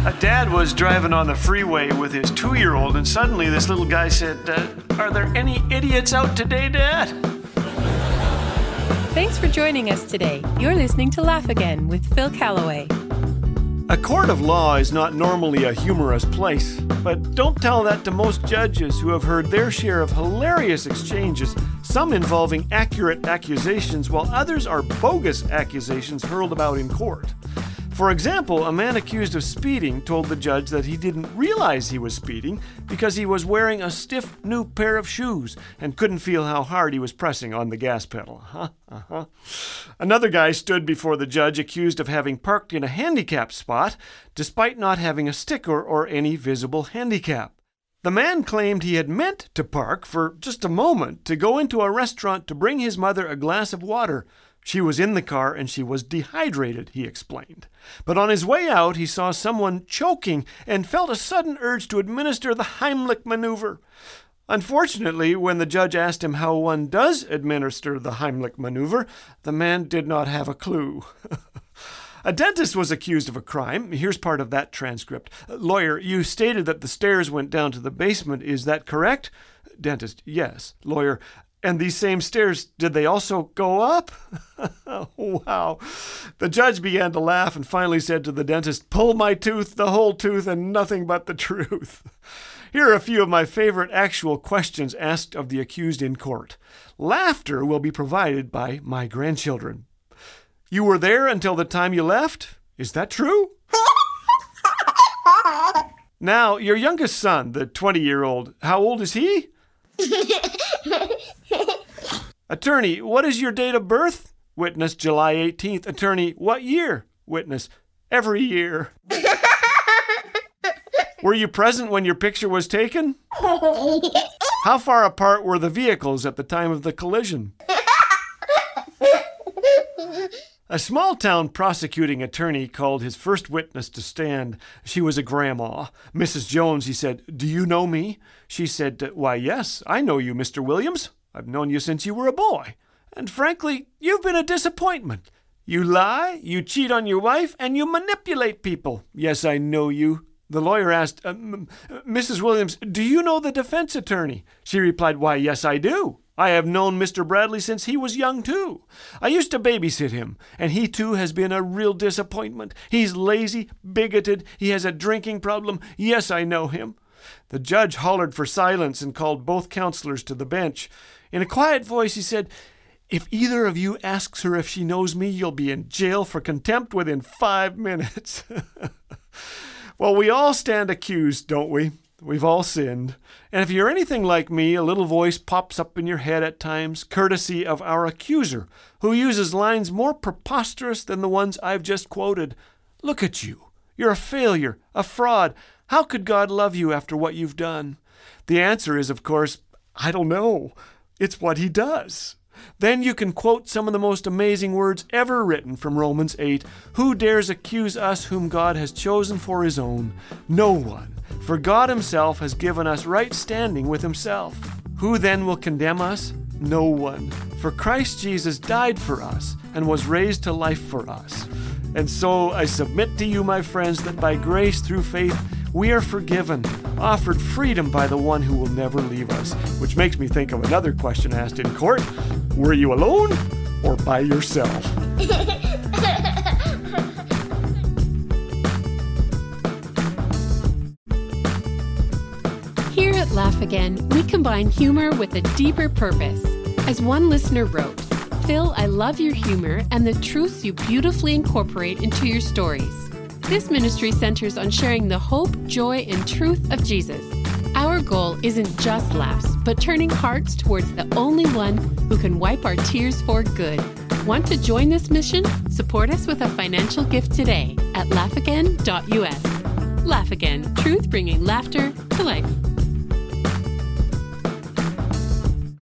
A dad was driving on the freeway with his 2-year-old, and suddenly this little guy said, "Are there any idiots out today, Dad?" Thanks for joining us today. You're listening to Laugh Again with Phil Callaway. A court of law is not normally a humorous place, but don't tell that to most judges who have heard their share of hilarious exchanges, some involving accurate accusations while others are bogus accusations hurled about in court. For example, a man accused of speeding told the judge that he didn't realize he was speeding because he was wearing a stiff new pair of shoes and couldn't feel how hard he was pressing on the gas pedal. Another guy stood before the judge accused of having parked in a handicap spot despite not having a sticker or any visible handicap. The man claimed he had meant to park for just a moment to go into a restaurant to bring his mother a glass of water. She was in the car and she was dehydrated, he explained. But on his way out, he saw someone choking and felt a sudden urge to administer the Heimlich maneuver. Unfortunately, when the judge asked him how one does administer the Heimlich maneuver, the man did not have a clue. A dentist was accused of a crime. Here's part of that transcript. Lawyer, you stated that the stairs went down to the basement. Is that correct? Dentist, yes. Lawyer, and these same stairs, did they also go up? Wow. The judge began to laugh and finally said to the dentist, "Pull my tooth, the whole tooth, and nothing but the truth." Here are a few of my favorite actual questions asked of the accused in court. Laughter will be provided by my grandchildren. You were there until the time you left? Is that true? Now, your youngest son, the 20-year-old, how old is he? Attorney, what is your date of birth? Witness, July 18th. Attorney, what year? Witness, every year. Were you present when your picture was taken? How far apart were the vehicles at the time of the collision? A small-town prosecuting attorney called his first witness to stand. She was a grandma. Mrs. Jones, he said, "Do you know me?" She said, "Why, yes, I know you, Mr. Williams. I've known you since you were a boy. And frankly, you've been a disappointment. You lie, you cheat on your wife, and you manipulate people. Yes, I know you." The lawyer asked, "Mrs. Williams, do you know the defense attorney?" She replied, "Why, yes, I do. I have known Mr. Bradley since he was young, too. I used to babysit him, and he, too, has been a real disappointment. He's lazy, bigoted, he has a drinking problem. Yes, I know him." The judge hollered for silence and called both counselors to the bench. In a quiet voice, he said, "If either of you asks her if she knows me, you'll be in jail for contempt within 5 minutes. Well, we all stand accused, don't we? We've all sinned. And if you're anything like me, a little voice pops up in your head at times, courtesy of our accuser, who uses lines more preposterous than the ones I've just quoted. Look at you. You're a failure, a fraud. How could God love you after what you've done? The answer is, of course, I don't know. It's what he does. Then you can quote some of the most amazing words ever written from Romans 8. Who dares accuse us whom God has chosen for his own? No one. For God himself has given us right standing with himself. Who then will condemn us? No one. For Christ Jesus died for us and was raised to life for us. And so I submit to you, my friends, that by grace through faith we are forgiven, offered freedom by the one who will never leave us. Which makes me think of another question asked in court. Were you alone or by yourself? Here at Laugh Again, we combine humor with a deeper purpose. As one listener wrote, "Phil, I love your humor and the truths you beautifully incorporate into your stories. This ministry centers on sharing the hope, joy, and truth of Jesus. Our goal isn't just laughs, but turning hearts towards the only one who can wipe our tears for good. Want to join this mission? Support us with a financial gift today at laughagain.us. Laugh Again, truth bringing laughter to life."